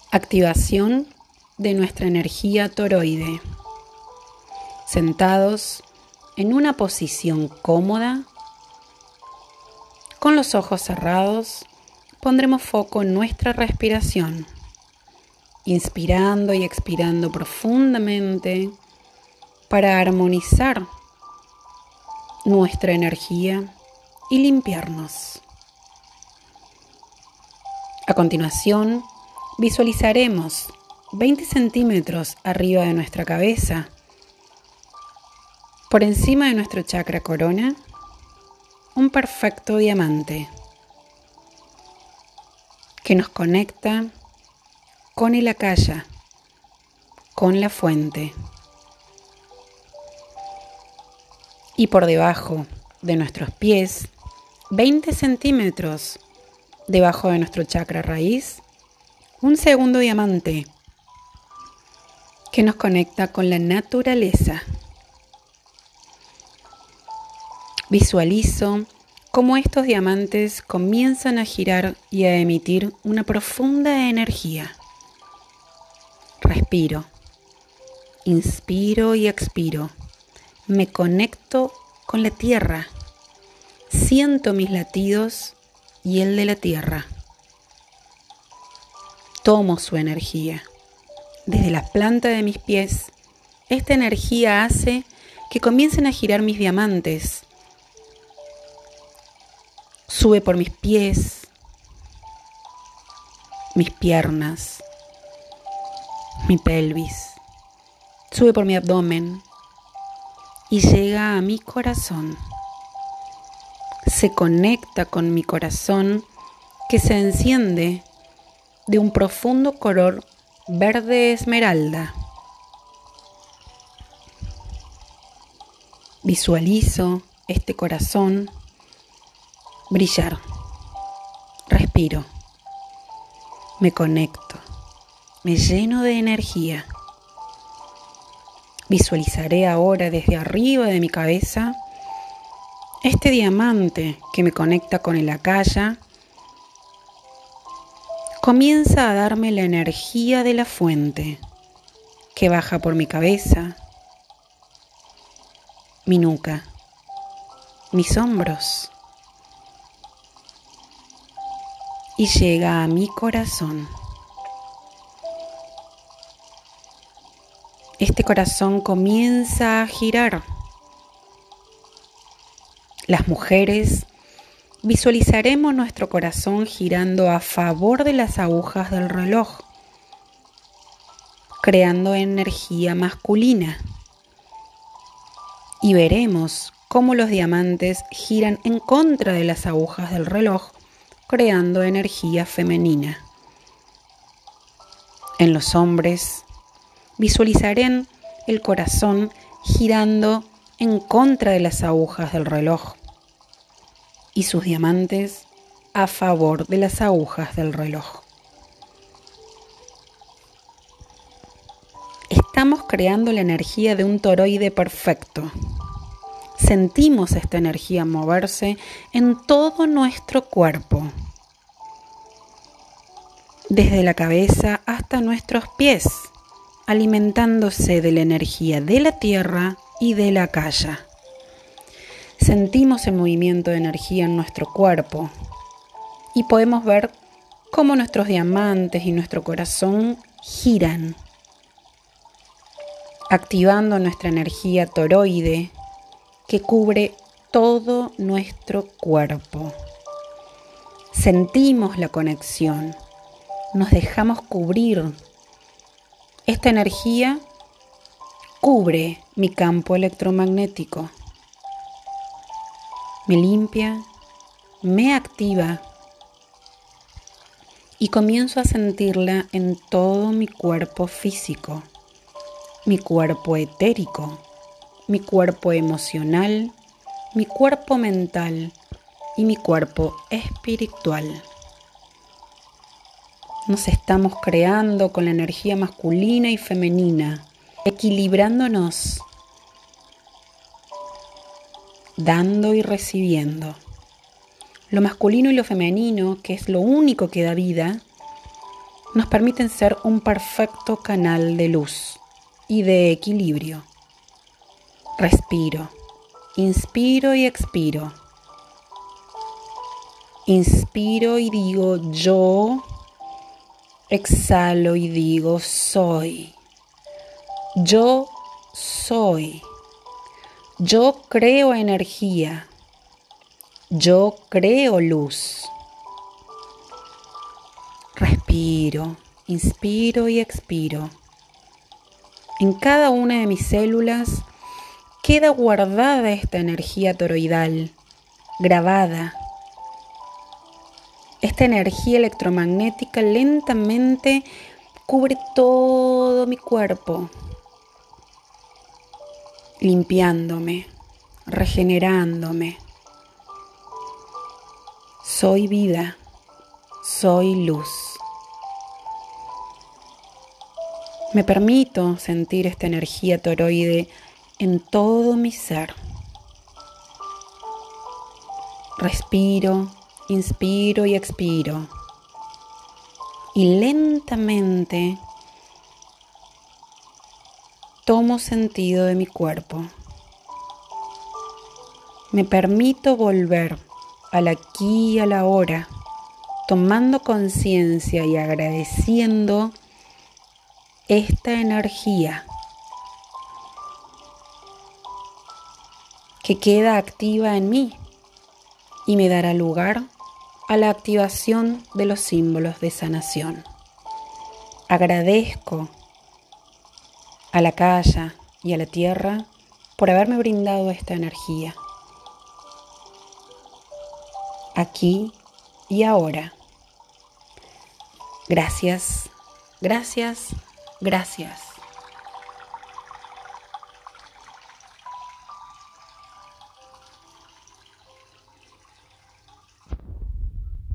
Activación de nuestra energía toroide. Sentados en una posición cómoda, con los ojos cerrados, pondremos foco en nuestra respiración, inspirando y expirando profundamente para armonizar nuestra energía y limpiarnos. A continuación, visualizaremos 20 centímetros arriba de nuestra cabeza, por encima de nuestro chakra corona, un perfecto diamante que nos conecta con el akasha, con la fuente. Y por debajo de nuestros pies, 20 centímetros debajo de nuestro chakra raíz, un segundo diamante que nos conecta con la naturaleza. Visualizo cómo estos diamantes comienzan a girar y a emitir una profunda energía. Respiro, inspiro y expiro. Me conecto con la tierra. Siento mis latidos y el de la tierra. Tomo su energía. Desde la planta de mis pies, esta energía hace que comiencen a girar mis diamantes. Sube por mis pies, mis piernas, mi pelvis. Sube por mi abdomen y llega a mi corazón. Se conecta con mi corazón que se enciende de un profundo color verde esmeralda. Visualizo este corazón brillar. Respiro. Me conecto. Me lleno de energía. Visualizaré ahora desde arriba de mi cabeza este diamante que me conecta con el akasha. Comienza a darme la energía de la fuente que baja por mi cabeza, mi nuca, mis hombros y llega a mi corazón. Este corazón comienza a girar. Las mujeres visualizaremos nuestro corazón girando a favor de las agujas del reloj, creando energía masculina. Y veremos cómo los diamantes giran en contra de las agujas del reloj, creando energía femenina. En los hombres visualizarán el corazón girando en contra de las agujas del reloj y sus diamantes a favor de las agujas del reloj. Estamos creando la energía de un toroide perfecto. Sentimos esta energía moverse en todo nuestro cuerpo, desde la cabeza hasta nuestros pies, alimentándose de la energía de la tierra y de la akasha. Sentimos el movimiento de energía en nuestro cuerpo y podemos ver cómo nuestros diamantes y nuestro corazón giran, activando nuestra energía toroide que cubre todo nuestro cuerpo. Sentimos la conexión, nos dejamos cubrir. Esta energía cubre mi campo electromagnético, me limpia, me activa y comienzo a sentirla en todo mi cuerpo físico, mi cuerpo etérico, mi cuerpo emocional, mi cuerpo mental y mi cuerpo espiritual. Nos estamos creando con la energía masculina y femenina, equilibrándonos, dando y recibiendo. Lo masculino y lo femenino, que es lo único que da vida, nos permiten ser un perfecto canal de luz y de equilibrio. Respiro, inspiro y expiro. Inspiro y digo yo, exhalo y digo soy. Yo soy. Yo creo energía. Yo creo luz. Respiro, inspiro y expiro. En cada una de mis células queda guardada esta energía toroidal, grabada. Esta energía electromagnética lentamente cubre todo mi cuerpo, limpiándome, regenerándome. Soy vida, soy luz. Me permito sentir esta energía toroide en todo mi ser. Respiro, inspiro y expiro. Y lentamente tomo sentido de mi cuerpo. Me permito volver al aquí y a la ahora, tomando conciencia y agradeciendo esta energía que queda activa en mí y me dará lugar a la activación de los símbolos de sanación. Agradezco a la calle y a la tierra por haberme brindado esta energía. Aquí y ahora. Gracias, gracias, gracias.